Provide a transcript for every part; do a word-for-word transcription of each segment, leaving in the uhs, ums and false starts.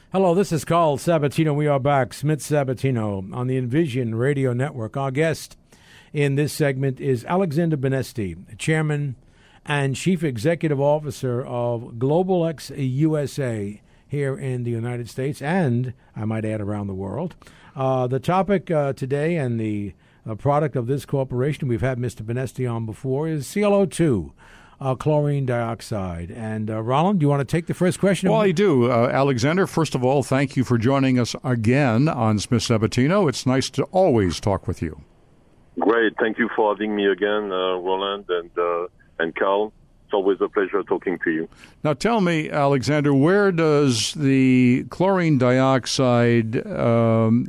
Hello, this is Carl Sabatino. We are back, Smith Sabatino, on the Envision Radio Network. Our guest in this segment is Alexander Benesti, Chairman and Chief Executive Officer of Global X U S A here in the United States and, I might add, around the world. Uh, the topic uh, today and the uh, product of this corporation, we've had Mister Benesti on before, is C L O two. Uh, chlorine dioxide. And uh, Roland, do you want to take the first question? Well, I do. Uh, Alexander, first of all, thank you for joining us again on Smith Sabatino. It's nice to always talk with you. Great. Thank you for having me again, uh, Roland and uh, and Carl. It's always a pleasure talking to you. Now tell me, Alexander, where does the chlorine dioxide um,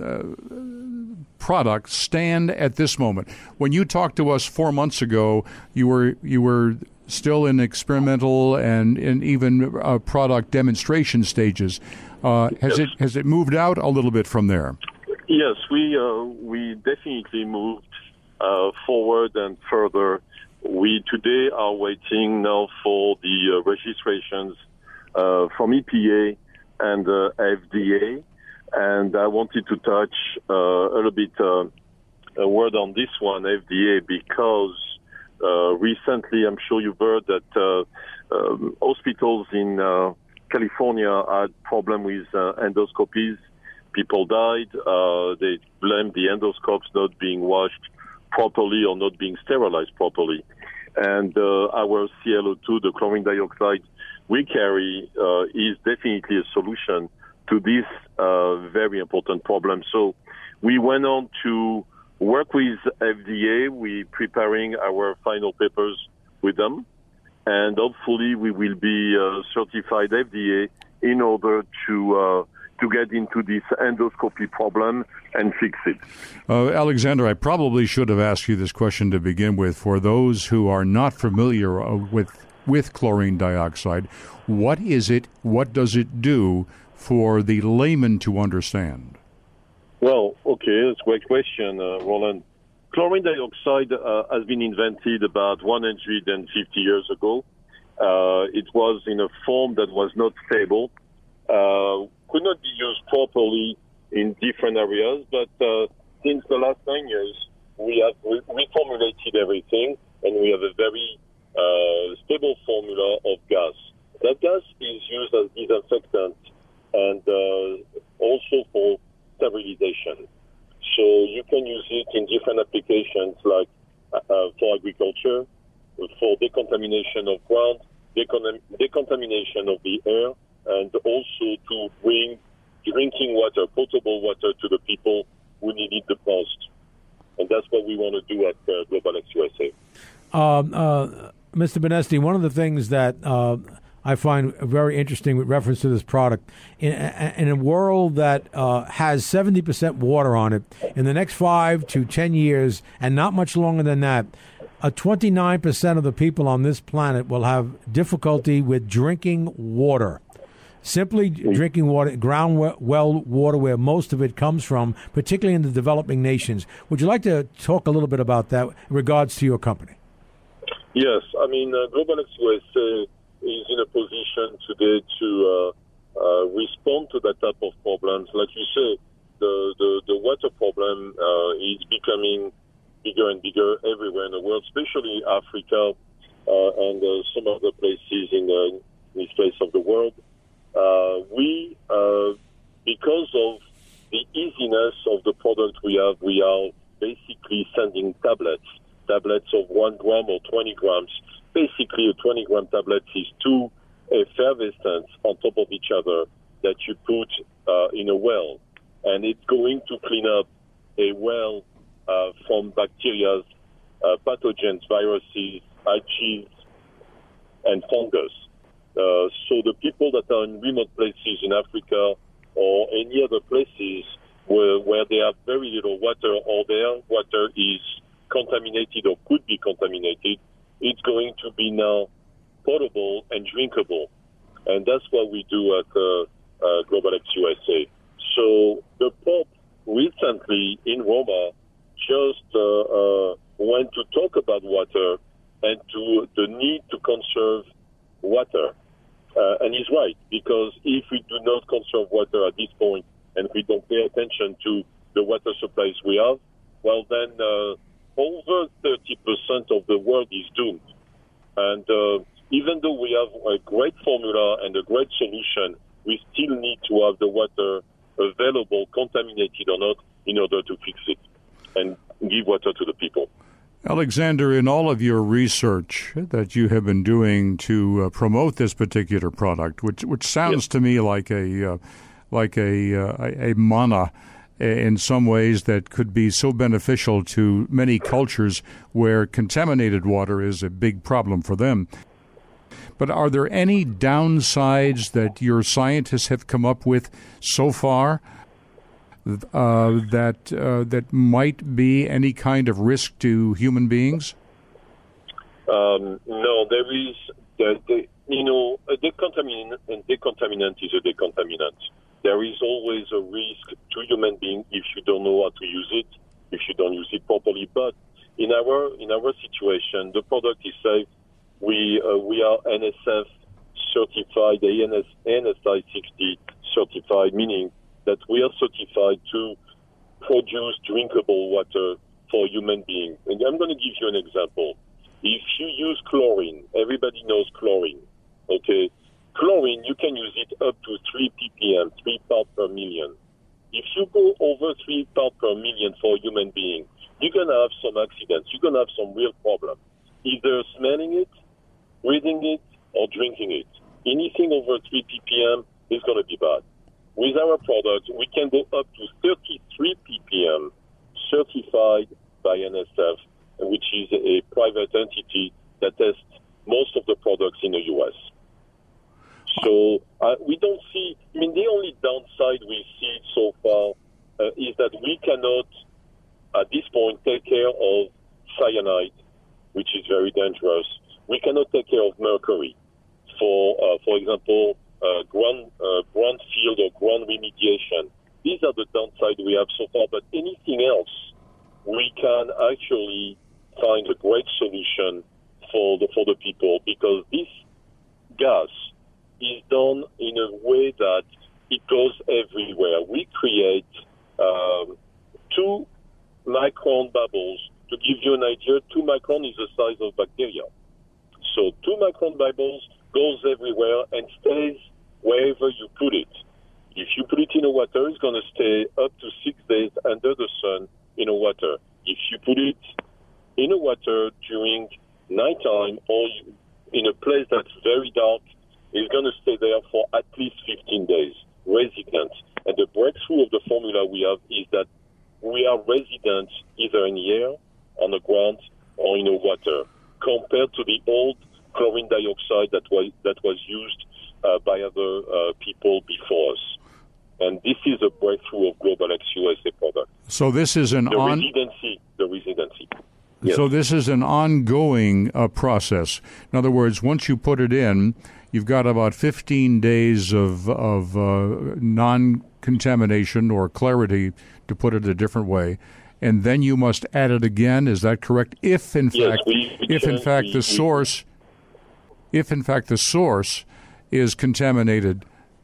uh, product stand at this moment? When you talked to us four months ago, you were you were still in experimental and in even uh, product demonstration stages. Uh, has yes. it has it moved out a little bit from there? Yes, we uh, we definitely moved uh, forward and further. We today are waiting now for the uh, registrations uh, from E P A and uh, F D A, and I wanted to touch uh, a little bit uh, a word on this one, F D A, because Uh, recently, I'm sure you've heard that uh, um, hospitals in uh, California had problem with uh, endoscopies. People died. Uh, they blamed the endoscopes not being washed properly or not being sterilized properly. And uh, our C L O two, the chlorine dioxide we carry, uh, is definitely a solution to this uh, very important problem. So we went on to work with F D A. We're preparing our final papers with them, and hopefully we will be uh, certified F D A in order to uh, to get into this endoscopy problem and fix it. Uh, Alexander, I probably should have asked you this question to begin with. For those who are not familiar uh, with with chlorine dioxide, what is it? What does it do for the layman to understand? Well, okay, that's a great question, uh, Roland. Chlorine dioxide uh, has been invented about one hundred fifty years ago. Uh, it was in a form that was not stable, uh, could not be used properly in different areas, but uh, since the last nine years, we have re- reformulated everything, and we have a very uh, stable formula of gas. That gas is used as disinfectant and uh, also for sterilization. So you can use it in different applications like uh, for agriculture, for decontamination of ground, decon- decontamination of the air, and also to bring drinking water, potable water to the people who need it the most. And that's what we want to do at uh, Global X U S A. Um, uh, Mister Benesti, one of the things that uh, I find very interesting with reference to this product, in, in a world that uh, has seventy percent water on it, in the next five to ten years, and not much longer than that, uh, twenty-nine percent of the people on this planet will have difficulty with drinking water. Simply drinking water, ground well water, where most of it comes from, particularly in the developing nations. Would you like to talk a little bit about that in regards to your company? Yes, I mean, uh, Global X U S A is in a position today to uh, uh, respond to that type of problems. Like you say, the, the, the water problem uh, is becoming bigger and bigger everywhere in the world, especially Africa uh, and uh, some other places in, the, in this place of the world. Uh, we, uh, because of the easiness of the product we have, we are basically sending tablets, tablets of one gram or twenty grams. Basically, a twenty gram tablet is two effervescents on top of each other that you put uh, in a well. And it's going to clean up a well uh, from bacteria, uh, pathogens, viruses, algae, and fungus. Uh, so the people that are in remote places in Africa or any other places where, where they have very little water or their water is contaminated or could be contaminated, it's going to be now potable and drinkable. And that's what we do at uh, uh, Global X U S A. So the Pope recently in Roma just uh, uh, went to talk about water and to the need to conserve water. Uh, and he's right, because if we do not conserve water at this point and we don't pay attention to the water supplies we have, well, then uh, over thirty percent of the world is doomed. And uh, even though we have a great formula and a great solution, we still need to have the water available, contaminated or not, in order to fix it and give water to the people. Alexander, in all of your research that you have been doing to uh, promote this particular product, which which sounds yes. to me like a uh, like a, uh, a manna in some ways that could be so beneficial to many cultures where contaminated water is a big problem for them. But are there any downsides that your scientists have come up with so far uh, that uh, that might be any kind of risk to human beings? Um, no, there is, the, the, you know, a decontaminant, a decontaminant is a decontaminant. There is always a risk to human being if you don't know how to use it, if you don't use it properly. But in our in our situation, the product is safe. We uh, we are N S F certified, N S I sixty certified, meaning that we are certified to produce drinkable water for human beings. And I'm going to give you an example. If you use chlorine, everybody knows chlorine, okay? Chlorine, you can use it up to three ppm, three parts per million. If you go over three parts per million for a human being, you're going to have some accidents. You're going to have some real problems, either smelling it, breathing it, or drinking it. Anything over three ppm is going to be bad. With our product, we can go up to thirty-three ppm, certified by N S F, which is a private entity that tests most of the products in the U S. So uh, we don't see, I mean, the only downside we see so far uh, is that we cannot, at this point, take care of cyanide, which is very dangerous. We cannot take care of mercury for, uh, for example, uh, ground, uh, brownfield or ground remediation. These are the downsides we have so far, but anything else, we can actually find a great solution for the, for the people, because this gas is done in a way that it goes everywhere. We create um, two micron bubbles. To give you an idea, two micron is the size of bacteria. So two micron bubbles goes everywhere and stays wherever you put it. If you put it in the water, it's going to stay up to six days under the sun in the water. If you put it in the water during nighttime or in a place that's very dark, it's going to stay there for at least fifteen days, resident. And the breakthrough of the formula we have is that we are resident either in the air, on the ground, or in the water, compared to the old chlorine dioxide that was, that was used uh, by other uh, people before us. And this is a breakthrough of Global X U S A product. So this is an the on... residency. The residency. Yes. So this is an ongoing uh, process. In other words, once you put it in, you've got about fifteen days of, of uh, non-contamination or clarity, to put it a different way, and then you must add it again. Is that correct? If in yes, fact, we, we if in can, fact we, the we, source, if in fact the source is contaminated,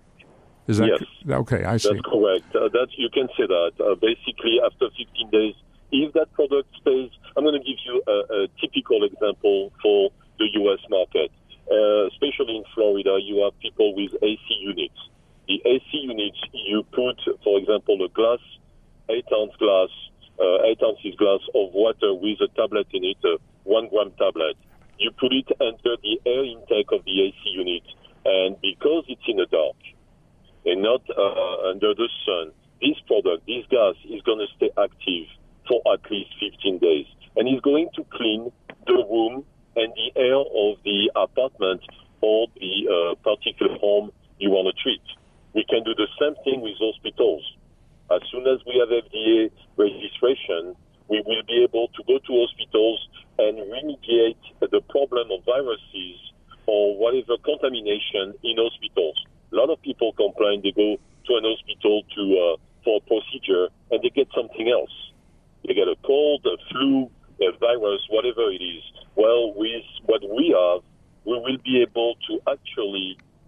is that yes, okay? I see. That's correct. Uh, that you can say that. Uh, basically, after fifteen days, if that product stays, I'm going to give you a, a typical example for the U S market. Uh, especially in Florida, you have people with A C units. The A C units, you put, for example, a glass, eight ounce glass, uh, eight ounces glass of water with a tablet in it, a one gram tablet. You put it under the air intake of the A C unit, and because it's in the dark and not uh, under the sun, this product, this gas, is going to stay active for at least fifteen days, and it's going to clean the room and the air of the apartment or the uh, particular home you want to treat. We can do the same thing with hospitals. As soon as we have F D A registration, we will be able to go to hospitals and remediate the problem of viruses or whatever contamination in hospitals. A lot of people complain they go to an hospital to uh, for a procedure and they get something else. They get a cold, a flu, a virus, whatever it is. Well, with what we have, we will be able to actually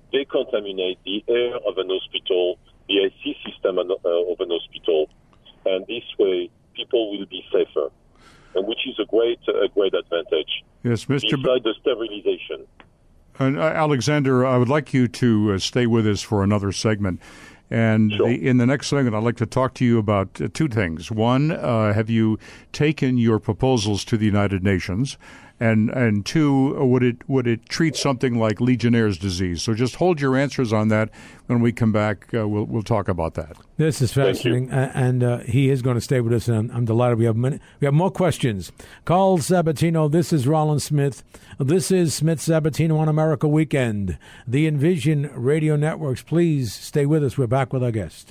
decontaminate the air of an hospital, the A C system of an hospital, and this way people will be safer, and which is a great, a great advantage. Yes, Mister Besides the sterilization. And uh, Alexander, I would like you to uh, stay with us for another segment. And Sure. the, in the next segment, I'd like to talk to you about uh, two things. One, uh, have you taken your proposals to the United Nations? And and two, would it would it treat something like Legionnaire's disease? So just hold your answers on that. When we come back, uh, we'll we'll talk about that. This is fascinating, uh, and uh, he is going to stay with us, and I'm, I'm delighted we have many, we have more questions. Carl Sabatino, this is Rollins Smith. This is Smith Sabatino on America Weekend. The Envision Radio Networks. Please stay with us. We're back with our guest.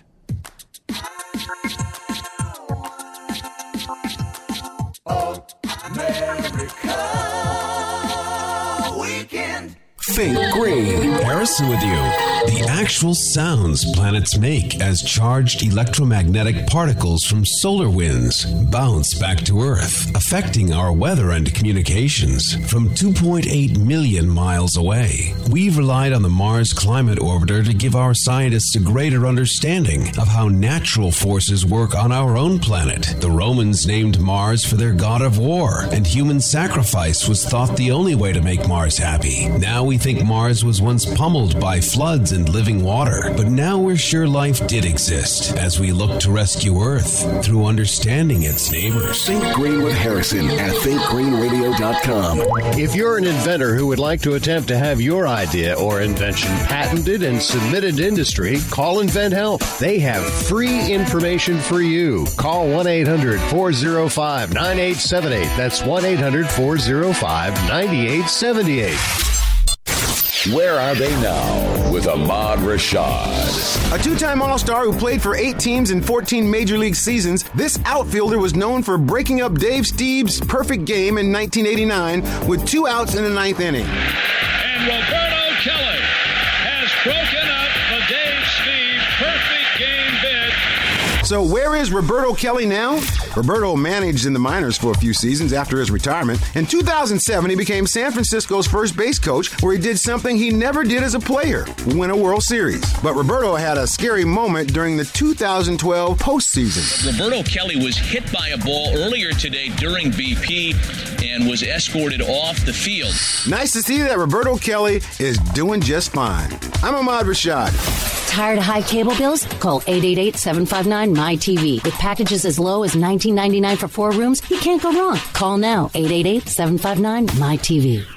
America Weekend. Think Green. Harrison with you. The actual sounds planets make as charged electromagnetic particles from solar winds bounce back to Earth, affecting our weather and communications from two point eight million miles away. We've relied on the Mars Climate Orbiter to give our scientists a greater understanding of how natural forces work on our own planet. The Romans named Mars for their god of war, and human sacrifice was thought the only way to make Mars happy. Now we think Mars was once pummeled by floods and living water, but now we're sure life did exist as we look to rescue Earth through understanding its neighbors. Think Green with Harrison at think green radio dot com. If you're an inventor who would like to attempt to have your idea or invention patented and submitted to industry, call Invent Help. They have free information for you. Call one eight hundred four oh five nine eight seven eight. That's one eight hundred four oh five nine eight seven eight. Where are they now with Ahmad Rashad? A two-time All-Star who played for eight teams in fourteen Major League seasons, this outfielder was known for breaking up Dave Steve's perfect game in nineteen eighty-nine with two outs in the ninth inning. And Roberto Kelly has broken up the Dave Steve perfect game bid. So where is Roberto Kelly now? Roberto managed in the minors for a few seasons after his retirement. In two thousand seven, he became San Francisco's first base coach, where he did something he never did as a player, win a World Series. But Roberto had a scary moment during the two thousand twelve postseason. Roberto Kelly was hit by a ball earlier today during B P and was escorted off the field. Nice to see that Roberto Kelly is doing just fine. I'm Ahmad Rashad. Tired of high cable bills? Call eight eight eight, seven five nine, M Y T V. With packages as low as nineteen ninety-nine for four rooms, you can't go wrong. Call now, eight eight eight, seven five nine, M Y T V.